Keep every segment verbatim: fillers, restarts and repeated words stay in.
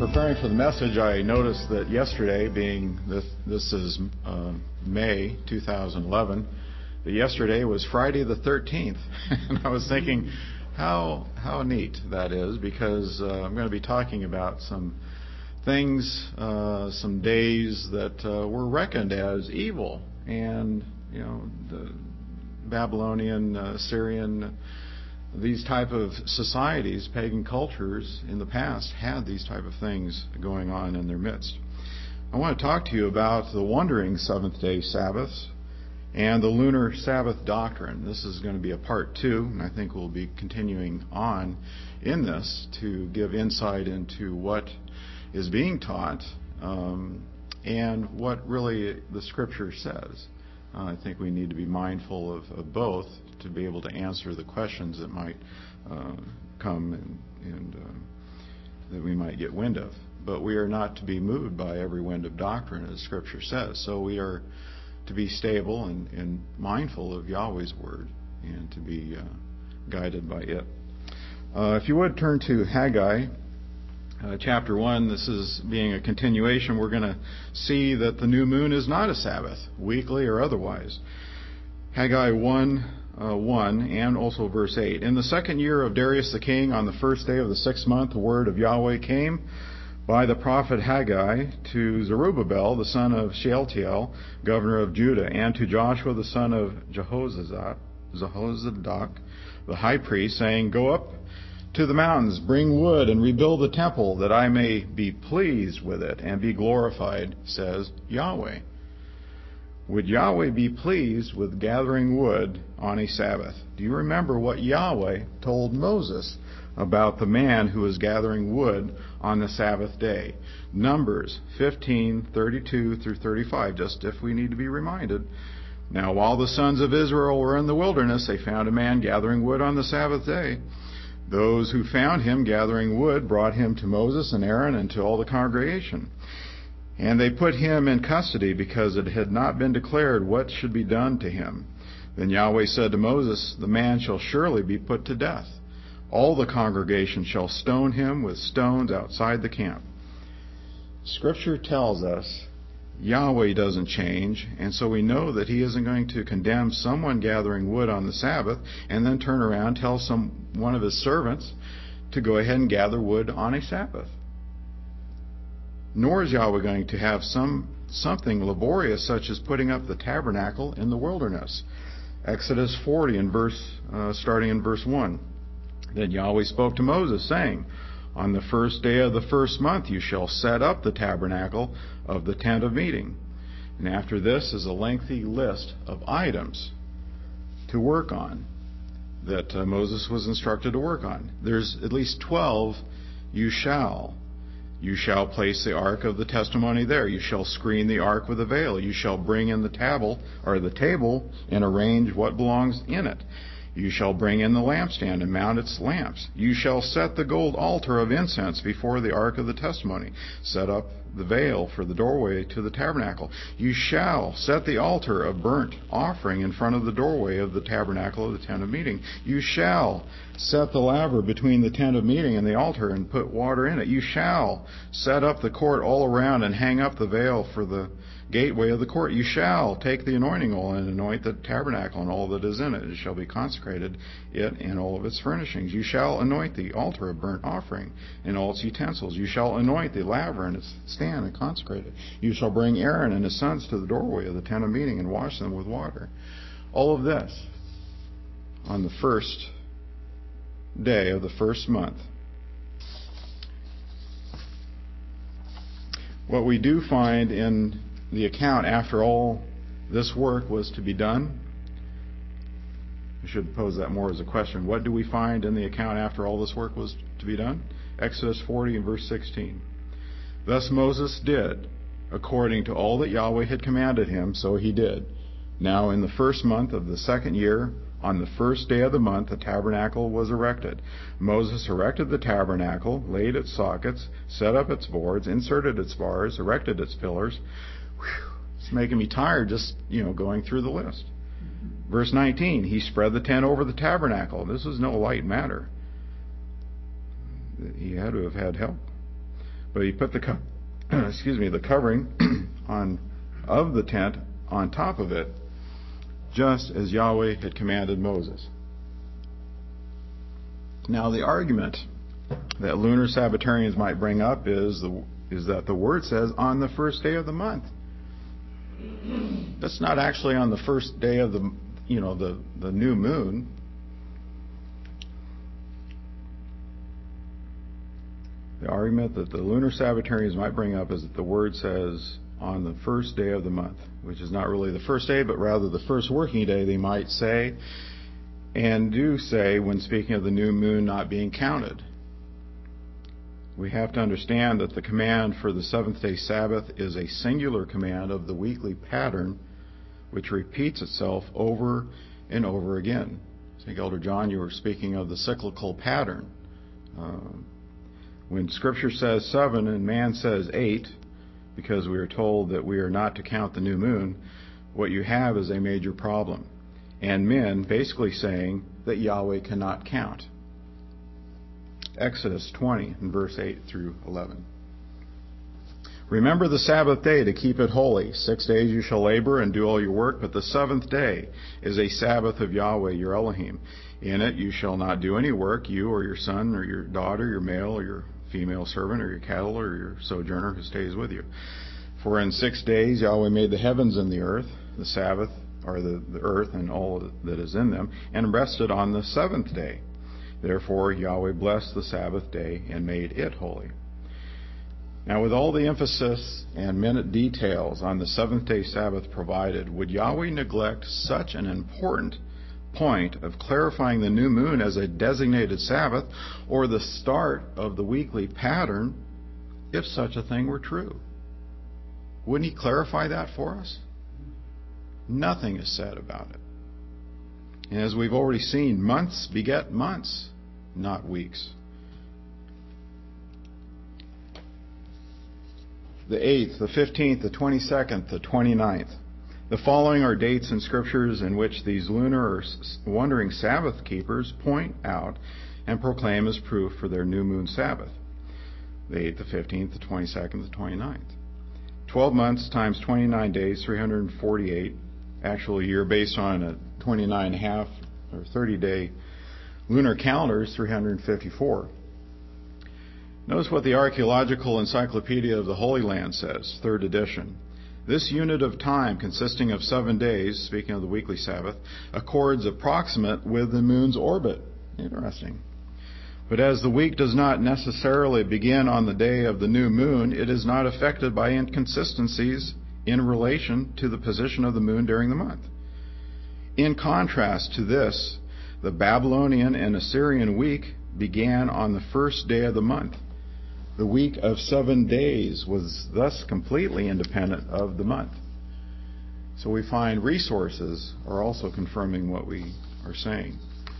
preparing for the message, I noticed that yesterday, being this, this is uh, May two thousand eleven, that yesterday was Friday the thirteenth. And I was thinking how how neat that is, because uh, I'm going to be talking about some things, uh, some days that uh, were reckoned as evil. And, you know, the Babylonian, uh, Syrian, these type of societies, pagan cultures in the past had these type of things going on in their midst. I want to talk to you about the wandering seventh day Sabbaths and the lunar Sabbath doctrine. This is going to be a part two, and I think we'll be continuing on in this to give insight into what is being taught um, and what really the Scripture says. Uh, I think we need to be mindful of, of both to be able to answer the questions that might uh, come and, and uh, that we might get wind of. But we are not to be moved by every wind of doctrine, as Scripture says. So we are to be stable and, and mindful of Yahweh's Word and to be uh, guided by it. Uh, if you would turn to Haggai, Uh, chapter one, this is being a continuation. We're going to see that the new moon is not a Sabbath, weekly or otherwise. Haggai one, uh, one, and also verse eight. In the second year of Darius the king, on the first day of the sixth month, the word of Yahweh came by the prophet Haggai to Zerubbabel, the son of Shealtiel, governor of Judah, and to Joshua, the son of Jehozadak, Jehozadak, the high priest, saying, Go up to the mountains, bring wood, and rebuild the temple, that I may be pleased with it and be glorified, says Yahweh. Would Yahweh be pleased with gathering wood on a Sabbath? Do you remember what Yahweh told Moses about the man who was gathering wood on the Sabbath day? Numbers fifteen, thirty-two through thirty-five, just if we need to be reminded. Now, while the sons of Israel were in the wilderness, they found a man gathering wood on the Sabbath day. Those who found him gathering wood brought him to Moses and Aaron and to all the congregation. And they put him in custody because it had not been declared what should be done to him. Then Yahweh said to Moses, The man shall surely be put to death. All the congregation shall stone him with stones outside the camp. Scripture tells us Yahweh doesn't change, and so we know that he isn't going to condemn someone gathering wood on the Sabbath and then turn around and tell some one of his servants to go ahead and gather wood on a Sabbath. Nor is Yahweh going to have some something laborious such as putting up the tabernacle in the wilderness. Exodus forty, in verse, uh, starting in verse one. Then Yahweh spoke to Moses, saying, On the first day of the first month you shall set up the tabernacle of the tent of meeting. And after this is a lengthy list of items to work on that uh, Moses was instructed to work on. There's at least twelve you shall. You shall place the ark of the testimony there. You shall screen the ark with a veil. You shall bring in the table or the table and arrange what belongs in it. You shall bring in the lampstand and mount its lamps. You shall set the gold altar of incense before the ark of the testimony. Set up the veil for the doorway to the tabernacle. You shall set the altar of burnt offering in front of the doorway of the tabernacle of the tent of meeting. You shall set the laver between the tent of meeting and the altar and put water in it. You shall set up the court all around and hang up the veil for the gateway of the court. You shall take the anointing oil and anoint the tabernacle and all that is in it. It shall be consecrated, it and all of its furnishings. You shall anoint the altar of burnt offering and all its utensils. You shall anoint the laver and its stand and consecrate it. You shall bring Aaron and his sons to the doorway of the tent of meeting and wash them with water. All of this on the first day of the first month. What we do find in the account after all this work was to be done, I should pose that more as a question. What do we find in the account after all this work was to be done? Exodus forty and verse sixteen. Thus Moses did, according to all that Yahweh had commanded him, so he did. Now in the first month of the second year, on the first day of the month, the tabernacle was erected. Moses erected the tabernacle, laid its sockets, set up its boards, inserted its bars, erected its pillars. Whew, it's making me tired just, you know, going through the list. Verse nineteen, he spread the tent over the tabernacle. This was no light matter. He had to have had help. But he put the co- excuse me the covering on of the tent on top of it, just as Yahweh had commanded Moses. Now the argument that lunar Sabbatarians might bring up is the is that the word says on the first day of the month. That's not actually on the first day of the you know the, the new moon. The argument that the lunar Sabbatarians might bring up is that the word says on the first day of the month, which is not really the first day, but rather the first working day, they might say, and do say when speaking of the new moon not being counted. We have to understand that the command for the seventh day Sabbath is a singular command of the weekly pattern, which repeats itself over and over again. I think, Elder John, you were speaking of the cyclical pattern. Um, When Scripture says seven and man says eight, because we are told that we are not to count the new moon, what you have is a major problem. And men basically saying that Yahweh cannot count. Exodus twenty, in verse eight through eleven. Remember the Sabbath day to keep it holy. Six days you shall labor and do all your work, but the seventh day is a Sabbath of Yahweh your Elohim. In it you shall not do any work, you or your son or your daughter, your male or your female servant, or your cattle, or your sojourner who stays with you. For in six days Yahweh made the heavens and the earth, the Sabbath, or the, the earth and all that is in them, and rested on the seventh day. Therefore Yahweh blessed the Sabbath day and made it holy. Now, with all the emphasis and minute details on the seventh day Sabbath provided, would Yahweh neglect such an important point of clarifying the new moon as a designated Sabbath, or the start of the weekly pattern, if such a thing were true? Wouldn't he clarify that for us? Nothing is said about it. And as we've already seen, months beget months, not weeks. The eighth, the fifteenth, the twenty-second, the twenty-ninth. The following are dates in Scriptures in which these lunar or wandering Sabbath keepers point out and proclaim as proof for their new moon Sabbath. The eighth, the fifteenth, the twenty-second, the twenty-ninth. Twelve months times twenty-nine days, three hundred forty-eight, actual year based on a twenty-nine and a half or thirty-day lunar calendar is three hundred fifty-four. Notice what the Archaeological Encyclopedia of the Holy Land says, third edition. This unit of time, consisting of seven days, speaking of the weekly Sabbath, accords approximate with the moon's orbit. Interesting. But as the week does not necessarily begin on the day of the new moon, it is not affected by inconsistencies in relation to the position of the moon during the month. In contrast to this, the Babylonian and Assyrian week began on the first day of the month. The week of seven days was thus completely independent of the month. So we find resources are also confirming what we are saying.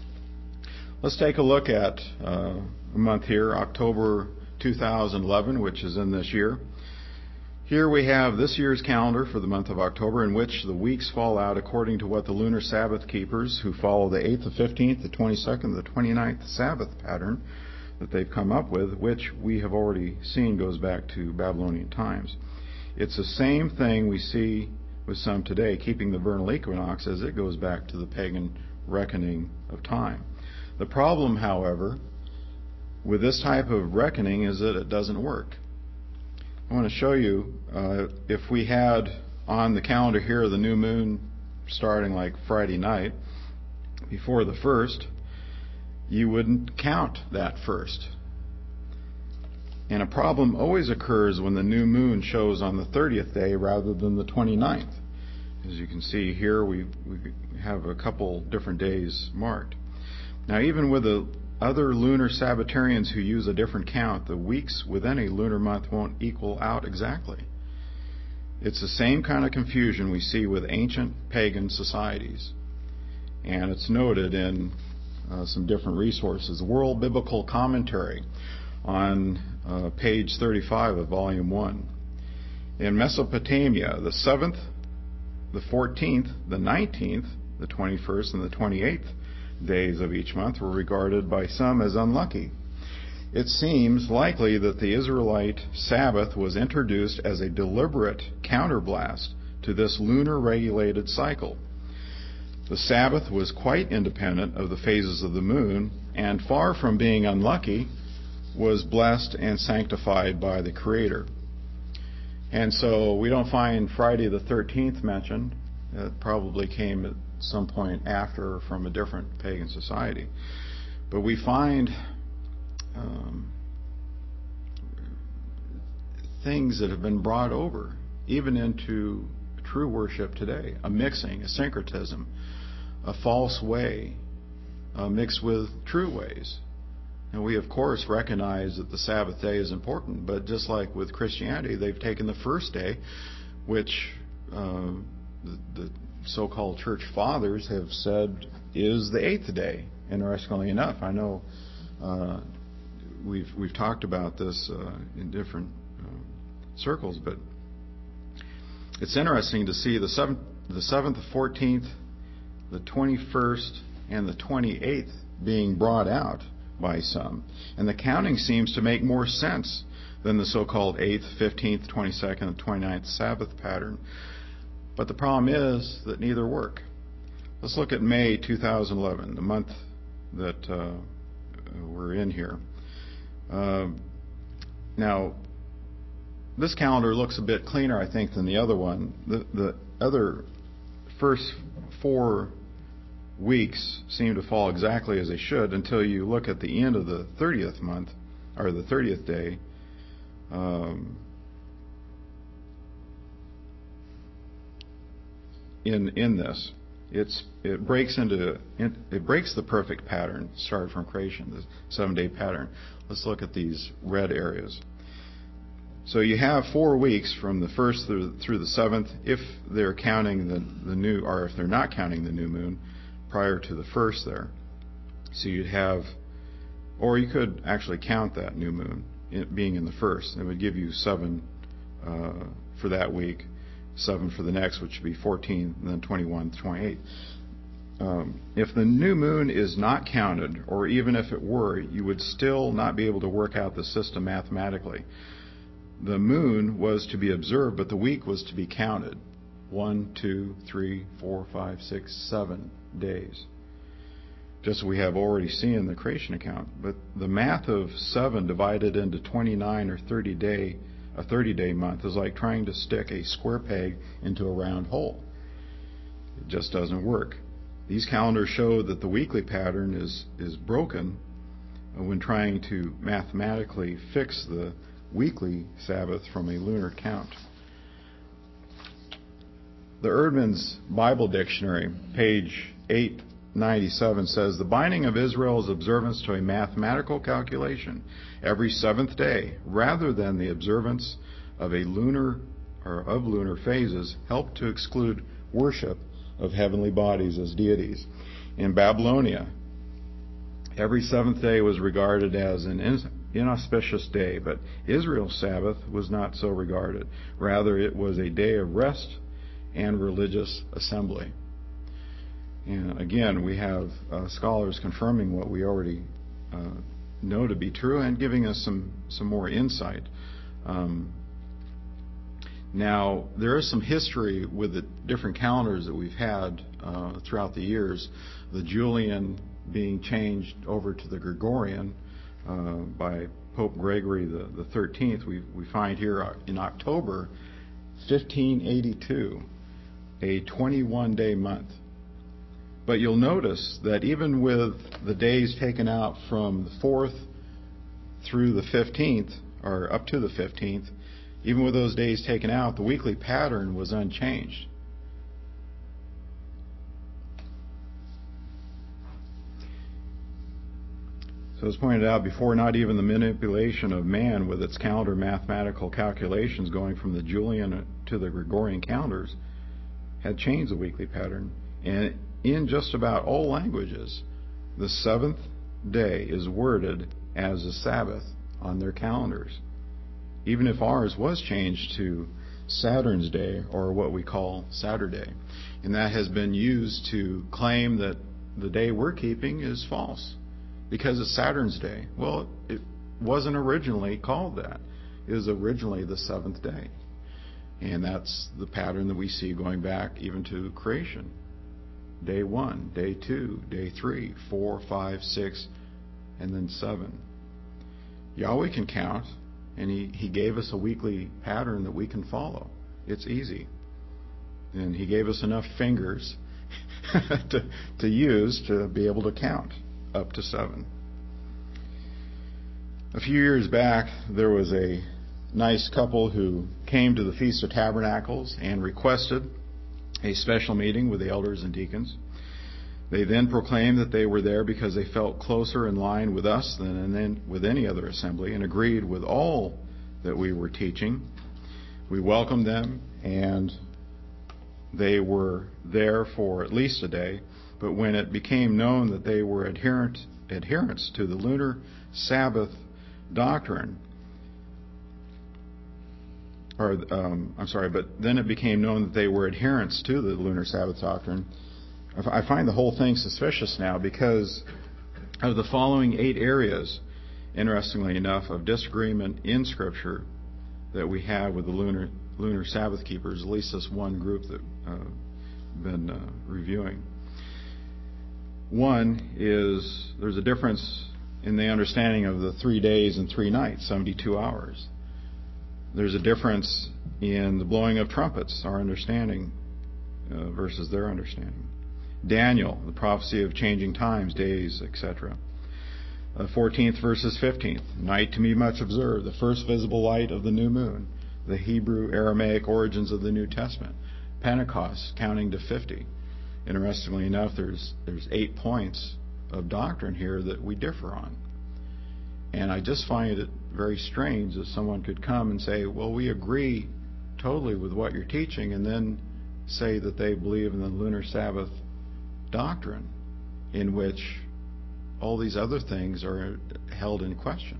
Let's take a look at uh, a month here, October two thousand eleven, which is in this year. Here we have this year's calendar for the month of October, in which the weeks fall out according to what the lunar Sabbath keepers who follow the eighth, the fifteenth, the twenty-second, the twenty-ninth Sabbath pattern that they've come up with, which we have already seen goes back to Babylonian times. It's the same thing we see with some today, keeping the vernal equinox, as it goes back to the pagan reckoning of time. The problem, however, with this type of reckoning is that it doesn't work. I want to show you, uh, if we had on the calendar here the new moon starting like Friday night before the first, you wouldn't count that first. And a problem always occurs when the new moon shows on the thirtieth day rather than the twenty-ninth. As you can see here, we, we have a couple different days marked. Now, even with the other lunar Sabbatarians who use a different count, the weeks within a lunar month won't equal out exactly. It's the same kind of confusion we see with ancient pagan societies. And it's noted in uh, some different resources. The World Biblical Commentary on uh, page thirty-five of volume one. In Mesopotamia, the seventh, the fourteenth, the nineteenth, the twenty-first, and the twenty-eighth days of each month were regarded by some as unlucky. It seems likely that the Israelite Sabbath was introduced as a deliberate counterblast to this lunar-regulated cycle. The Sabbath was quite independent of the phases of the moon, and far from being unlucky, was blessed and sanctified by the Creator. And so we don't find Friday the thirteenth mentioned. It probably came at some point after from a different pagan society. But we find um, things that have been brought over, even into true worship today. A mixing, a syncretism, a false way uh, mixed with true ways. And we, of course, recognize that the Sabbath day is important, but just like with Christianity, they've taken the first day, which uh, the, the so-called church fathers have said is the eighth day. Interestingly enough, I know uh, we've we've talked about this uh, in different uh, circles, but it's interesting to see the seventh, the seventh, the fourteenth, the twenty-first, and the twenty-eighth being brought out by some. And the counting seems to make more sense than the so-called eighth, fifteenth, twenty-second, and twenty-ninth Sabbath pattern. But the problem is that neither work. Let's look at May two thousand eleven, the month that uh, we're in here. Uh, now, this calendar looks a bit cleaner, I think, than the other one. The, the other first four weeks seem to fall exactly as they should until you look at the end of the thirtieth month, or the thirtieth day. Um, in in this, it's it breaks into it breaks the perfect pattern started from creation, the seven-day pattern. Let's look at these red areas. So you have four weeks from the first through, through the seventh, if they're counting the the new, or if they're not counting the new moon prior to the first there. So you'd have, or you could actually count that new moon it being in the first. It would give you seven uh, for that week, seven for the next, which would be fourteen, and then twenty-one, twenty-eight. Um, if the new moon is not counted, or even if it were, you would still not be able to work out the system mathematically. The moon was to be observed, but the week was to be counted. One, two, three, four, five, six, seven days. Just as we have already seen in the creation account. But the math of seven divided into twenty-nine or thirty day, a thirty day month is like trying to stick a square peg into a round hole. It just doesn't work. These calendars show that the weekly pattern is, is broken when trying to mathematically fix the weekly Sabbath from a lunar count. The Eerdmans Bible Dictionary, page eight ninety-seven, says the binding of Israel's observance to a mathematical calculation every seventh day, rather than the observance of a lunar or of lunar phases, helped to exclude worship of heavenly bodies as deities. In Babylonia, every seventh day was regarded as an inauspicious day, but Israel's Sabbath was not so regarded. Rather, it was a day of rest and religious assembly. And again, we have uh, scholars confirming what we already uh, know to be true and giving us some, some more insight. Um, now, there is some history with the different calendars that we've had uh, throughout the years. The Julian being changed over to the Gregorian uh, by Pope Gregory the, the thirteenth. We, we find here in October fifteen eighty-two, a twenty-one day month. But you'll notice that even with the days taken out from the fourth through the fifteenth, or up to the fifteenth, even with those days taken out, the weekly pattern was unchanged. So as pointed out before, not even the manipulation of man with its calendar mathematical calculations going from the Julian to the Gregorian calendars had changed the weekly pattern. And in just about all languages, the seventh day is worded as a Sabbath on their calendars, even if ours was changed to Saturn's Day, or what we call Saturday. And that has been used to claim that the day we're keeping is false because it's Saturn's Day. Well, it, wasn't originally called that. It was originally the seventh day. And that's the pattern that we see going back even to creation. Day one, day two, day three, four, five, six, and then seven. Yahweh can count, and he, he gave us a weekly pattern that we can follow. It's easy. And he gave us enough fingers to, to use to be able to count up to seven. A few years back, there was a nice couple who came to the Feast of Tabernacles and requested a special meeting with the elders and deacons. They then proclaimed that they were there because they felt closer in line with us than in, with any other assembly, and agreed with all that we were teaching. We welcomed them, and they were there for at least a day. But when it became known that they were adherent adherents to the lunar Sabbath doctrine, or um, I'm sorry, but then it became known that they were adherents to the lunar Sabbath doctrine. I find the whole thing suspicious now because of the following eight areas, interestingly enough, of disagreement in Scripture that we have with the lunar lunar Sabbath keepers, at least this one group that I've uh, been uh, reviewing. One is there's a difference in the understanding of the three days and three nights, seventy-two hours. There's a difference in the blowing of trumpets, our understanding uh, versus their understanding. Daniel, the prophecy of changing times, days, et cetera. Uh, fourteenth versus fifteenth. Night to be much observed, the first visible light of the new moon. The Hebrew Aramaic origins of the New Testament. Pentecost, counting to fifty. Interestingly enough, there's there's eight points of doctrine here that we differ on. And I just find it very strange that someone could come and say, well, we agree totally with what you're teaching, and then say that they believe in the lunar Sabbath doctrine, in which all these other things are held in question.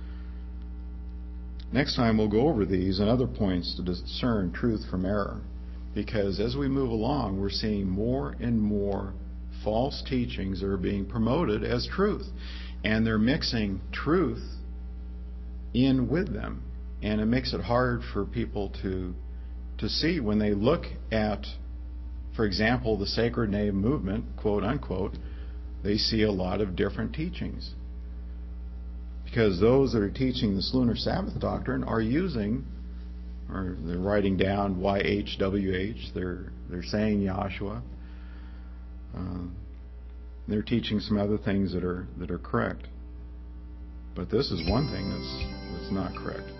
Next time we'll go over these and other points to discern truth from error, because as we move along, we're seeing more and more false teachings that are being promoted as truth, and they're mixing truth in with them, and it makes it hard for people to to see when they look at, for example, the Sacred Name movement, quote unquote. They see a lot of different teachings, because those that are teaching this lunar Sabbath doctrine are using, or they're writing down Y H W H. They're they're saying Yahshua. Uh, they're teaching some other things that are that are correct. But this is one thing that's that's not correct.